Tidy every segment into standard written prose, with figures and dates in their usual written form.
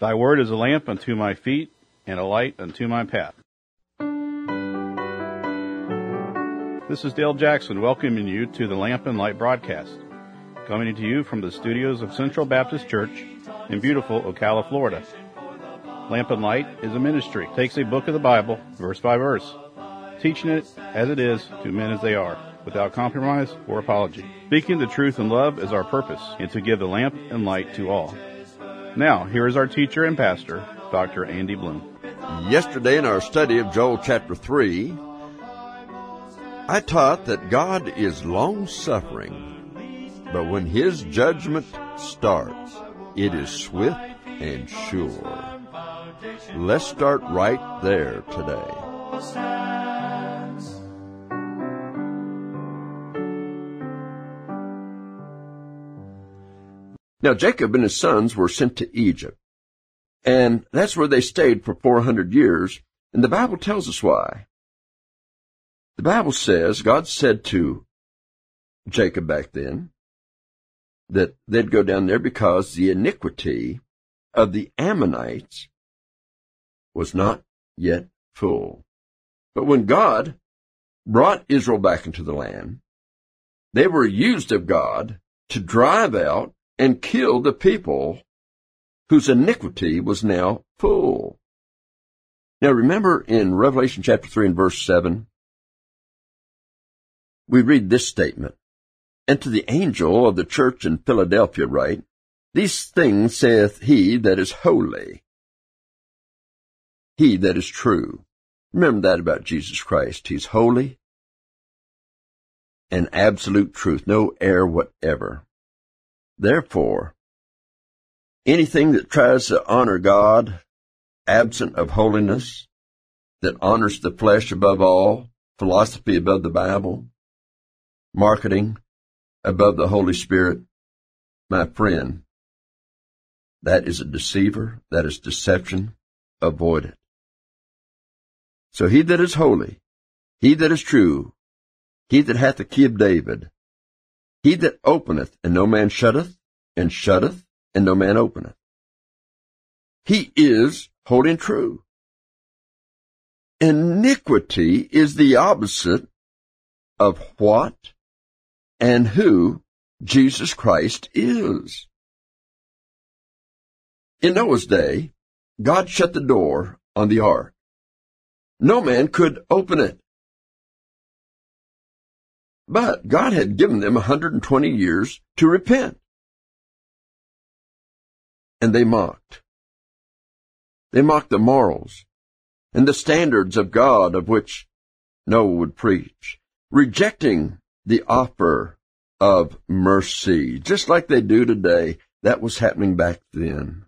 Thy word is a lamp unto my feet and a light unto my path. This is Dale Jackson welcoming you to the Lamp and Light broadcast, coming to you from the studios of Central Baptist Church in beautiful Ocala, Florida. Lamp and Light is a ministry. It takes a book of the Bible, verse by verse, teaching it as it is to men as they are, without compromise or apology. Speaking the truth in love is our purpose, and to give the lamp and light to all. Now, here is our teacher and pastor, Dr. Andy Bloom. Yesterday in our study of Joel chapter 3, I taught that God is long-suffering, but when His judgment starts, it is swift and sure. Let's start right there today. Now, Jacob and his sons were sent to Egypt, and that's where they stayed for 400 years, and the Bible tells us why. The Bible says God said to Jacob back then that they'd go down there because the iniquity of the Ammonites was not yet full. But when God brought Israel back into the land, they were used of God to drive out and kill the people whose iniquity was now full. Now remember in Revelation chapter 3 and verse 7, we read this statement, "And to the angel of the church in Philadelphia write, These things saith he that is holy, he that is true." Remember that about Jesus Christ. He's holy and absolute truth, no error whatever. Therefore, anything that tries to honor God, absent of holiness, that honors the flesh above all, philosophy above the Bible, marketing above the Holy Spirit, my friend, that is a deceiver, that is deception. Avoid it. So he that is holy, he that is true, he that hath the key of David, he that openeth, and no man shutteth, and shutteth, and no man openeth. He is holy and true. Iniquity is the opposite of what and who Jesus Christ is. In Noah's day, God shut the door on the ark. No man could open it. But God had given them 120 years to repent. And they mocked. They mocked the morals and the standards of God of which Noah would preach, rejecting the offer of mercy, just like they do today. That was happening back then.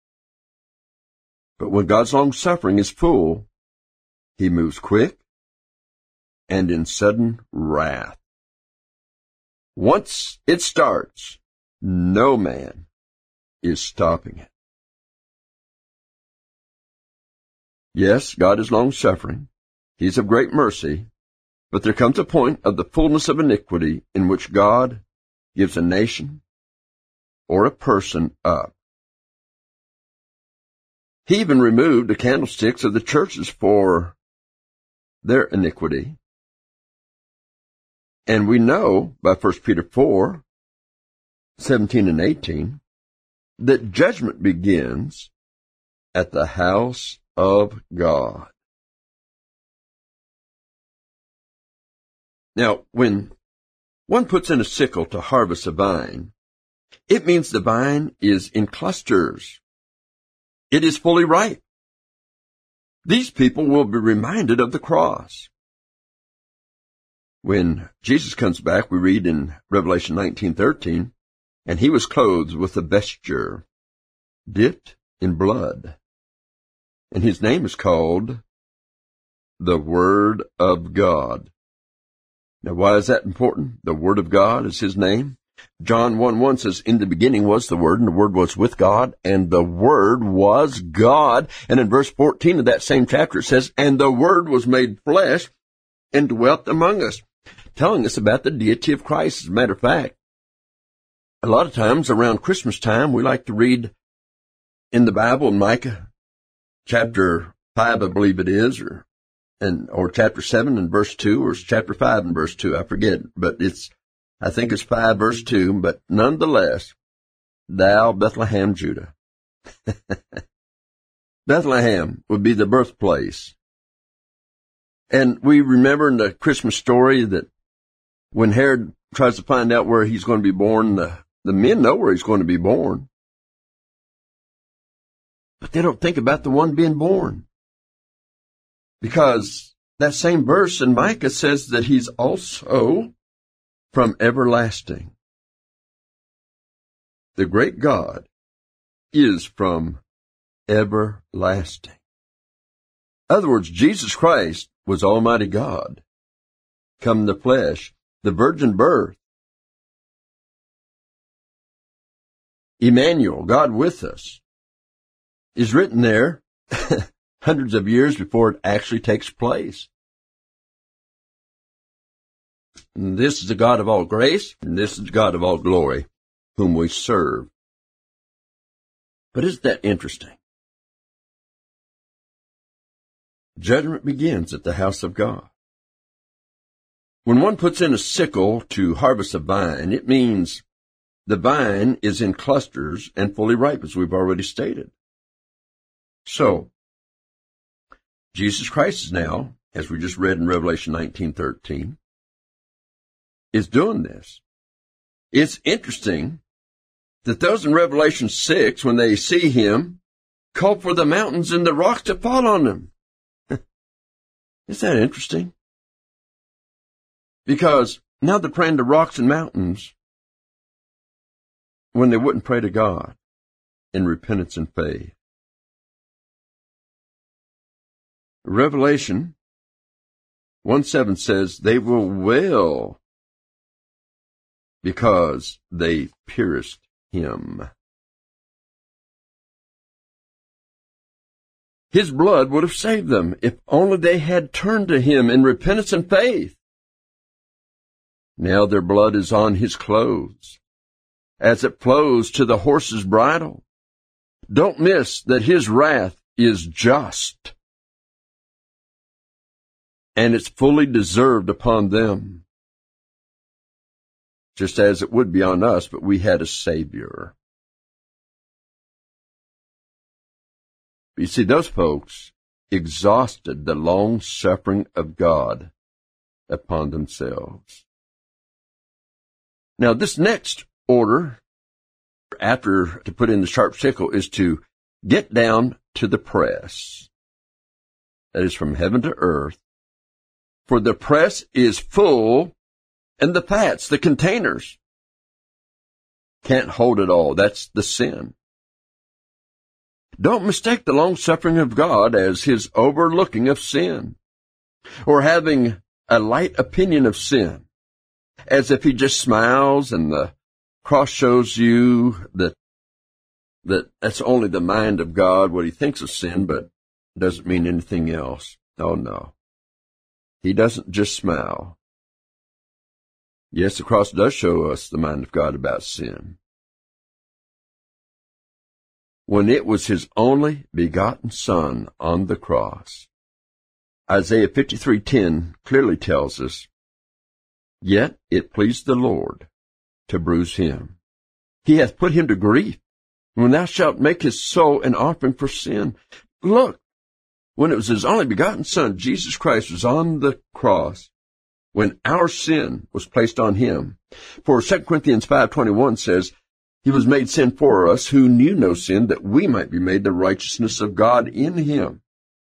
But when God's long-suffering is full, He moves quick and in sudden wrath. Once it starts, no man is stopping it. Yes, God is long-suffering. He's of great mercy. But there comes a point of the fullness of iniquity in which God gives a nation or a person up. He even removed the candlesticks of the churches for their iniquity. And we know by 1 Peter 4, 17 and 18, that judgment begins at the house of God. Now, when one puts in a sickle to harvest a vine, it means the vine is in clusters. It is fully ripe. These people will be reminded of the cross. When Jesus comes back, we read in Revelation 19:13, "And he was clothed with a vesture dipped in blood, and his name is called the Word of God." Now, why is that important? The Word of God is his name. John 1:1 says, "In the beginning was the Word, and the Word was with God, and the Word was God." And in verse 14 of that same chapter it says, "And the Word was made flesh and dwelt among us," telling us about the deity of Christ. As a matter of fact, a lot of times around Christmas time, we like to read in the Bible, in Micah, chapter 5, I believe it is, or chapter 7 and verse 2, or it's chapter 5 and verse 2, I forget, but I think it's 5 verse 2, but nonetheless, thou Bethlehem, Judah. Bethlehem would be the birthplace. And we remember in the Christmas story that when Herod tries to find out where he's going to be born, the men know where he's going to be born. But they don't think about the one being born. Because that same verse in Micah says that he's also from everlasting. The great God is from everlasting. In other words, Jesus Christ was Almighty God, come in the flesh, the virgin birth. Emmanuel, God with us, is written there hundreds of years before it actually takes place. And this is the God of all grace, and this is the God of all glory, whom we serve. But isn't that interesting? Judgment begins at the house of God. When one puts in a sickle to harvest a vine, it means the vine is in clusters and fully ripe, as we've already stated. So, Jesus Christ is now, as we just read in Revelation 19:13, is doing this. It's interesting that those in Revelation 6, when they see him, call for the mountains and the rocks to fall on them. Isn't that interesting? Because now they're praying to rocks and mountains when they wouldn't pray to God in repentance and faith. Revelation 1:7 says, they will wail because they pierced him. His blood would have saved them if only they had turned to him in repentance and faith. Now their blood is on his clothes, as it flows to the horse's bridle. Don't miss that his wrath is just, and it's fully deserved upon them, just as it would be on us, but we had a Savior. You see, those folks exhausted the long-suffering of God upon themselves. Now, this next order, after to put in the sharp sickle, is to get down to the press. That is from heaven to earth. For the press is full, and the fats, the containers, can't hold it all. That's the sin. Don't mistake the long-suffering of God as his overlooking of sin, or having a light opinion of sin, as if he just smiles and the cross shows you that that's only the mind of God, what he thinks of sin, but doesn't mean anything else. Oh, no. He doesn't just smile. Yes, the cross does show us the mind of God about sin. When it was his only begotten Son on the cross, Isaiah 53:10 clearly tells us, yet it pleased the Lord to bruise him. He hath put him to grief. When thou shalt make his soul an offering for sin. Look, when it was his only begotten Son, Jesus Christ, was on the cross, when our sin was placed on him. For 2 Corinthians 5:21 says, he was made sin for us who knew no sin, that we might be made the righteousness of God in him.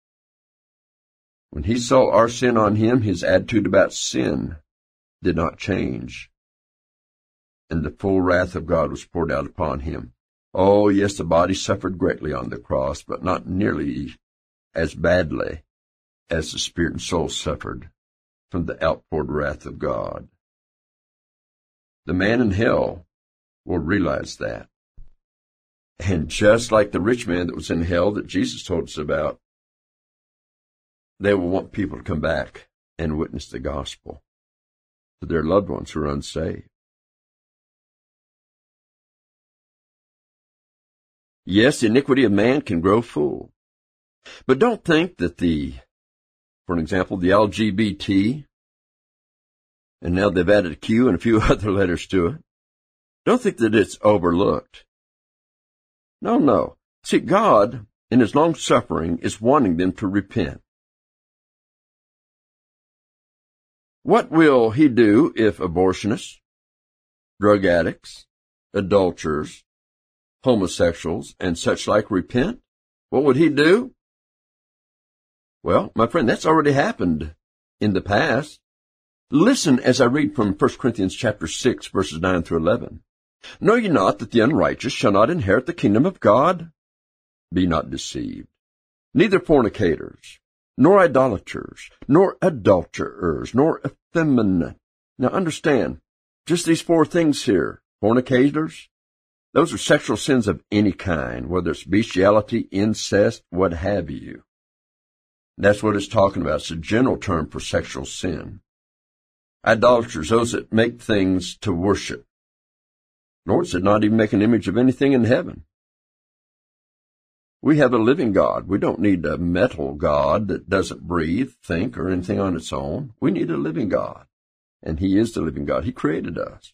When he saw our sin on him, his attitude about sin did not change, and the full wrath of God was poured out upon him. Oh, yes, the body suffered greatly on the cross, but not nearly as badly as the spirit and soul suffered from the outpoured wrath of God. The man in hell will realize that. And just like the rich man that was in hell that Jesus told us about, they will want people to come back and witness the gospel to their loved ones who are unsaved. Yes, the iniquity of man can grow full. But don't think that for an example, the LGBT, and now they've added a Q and a few other letters to it, don't think that it's overlooked. No. See, God, in His long-suffering, is wanting them to repent. What will He do if abortionists, drug addicts, adulterers, homosexuals, and such like repent? What would He do? Well, my friend, that's already happened in the past. Listen as I read from 1 Corinthians chapter 6, verses 9 through 11. Know ye not that the unrighteous shall not inherit the kingdom of God? Be not deceived. Neither fornicators, nor idolaters, nor adulterers, nor effeminate. Now understand, just these four things here. Fornicators, those are sexual sins of any kind, whether it's bestiality, incest, what have you. That's what it's talking about. It's a general term for sexual sin. Idolaters, those that make things to worship. Lord said not even make an image of anything in heaven. We have a living God. We don't need a metal God that doesn't breathe, think, or anything on its own. We need a living God. And He is the living God. He created us.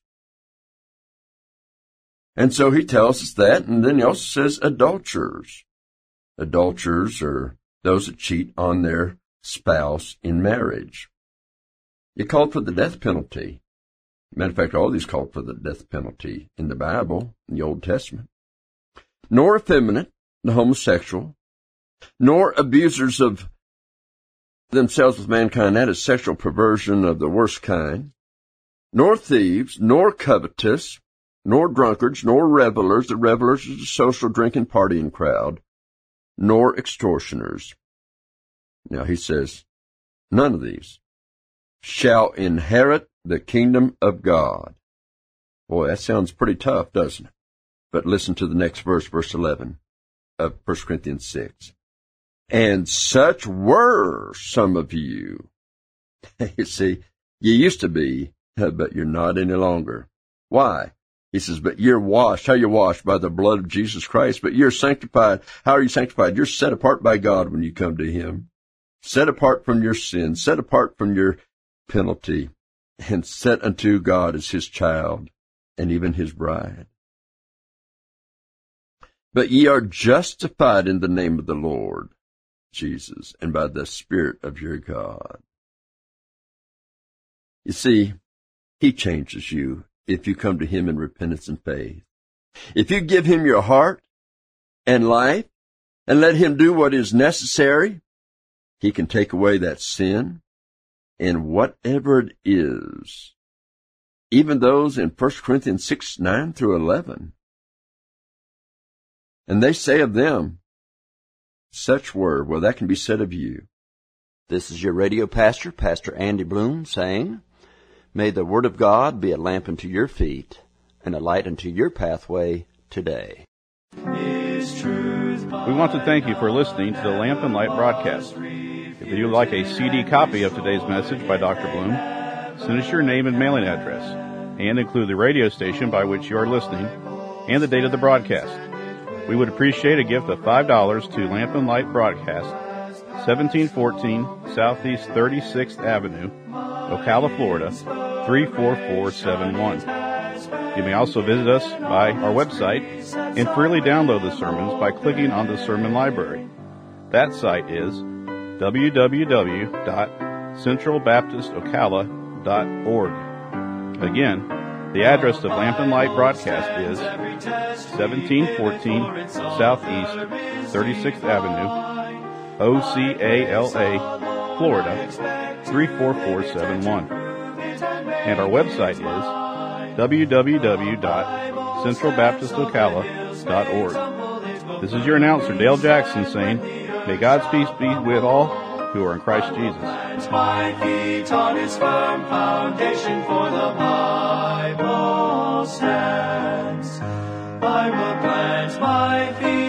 And so He tells us that, and then He also says adulterers. Adulterers are those that cheat on their spouse in marriage. It called for the death penalty. Matter of fact, all these called for the death penalty in the Bible, in the Old Testament. Nor effeminate, the homosexual, nor abusers of themselves with mankind, that is sexual perversion of the worst kind, nor thieves, nor covetous, nor drunkards, nor revelers. The revelers is a social drinking partying crowd, nor extortioners. Now he says, none of these shall inherit the kingdom of God. Boy, that sounds pretty tough, doesn't it? But listen to the next verse, verse 11 of 1 Corinthians 6. And such were some of you. You see, you used to be, but you're not any longer. Why? He says, but you're washed. How are you washed? By the blood of Jesus Christ. But you're sanctified. How are you sanctified? You're set apart by God when you come to Him. Set apart from your sin. Set apart from your penalty. And set unto God as His child and even His bride. But ye are justified in the name of the Lord Jesus and by the Spirit of your God. You see, He changes you if you come to Him in repentance and faith. If you give Him your heart and life and let Him do what is necessary, He can take away that sin and whatever it is. Even those in 1 Corinthians 6, 9 through 11. And they say of them, such were. Well, that can be said of you. This is your radio pastor, Pastor Andy Bloom, saying, may the Word of God be a lamp unto your feet and a light unto your pathway today. We want to thank you for listening to the Lamp and Light broadcast. If you would like a CD copy of today's message by Dr. Bloom, send us your name and mailing address, and include the radio station by which you are listening and the date of the broadcast. We would appreciate a gift of $5 to Lamp and Light Broadcast, 1714 Southeast 36th Avenue, Ocala, Florida, 34471. You may also visit us by our website and freely download the sermons by clicking on the sermon library. That site is www.centralbaptistocala.org. Again, the address of Lamp and Light Broadcast is 1714 Southeast 36th Avenue, Ocala, Florida, 34471. And our website is www.centralbaptistocala.org. This is your announcer, Dale Jackson, saying, may God's peace be with all who are in Christ Jesus. My feet on His firm foundation, for the Bible stands. I will plant my feet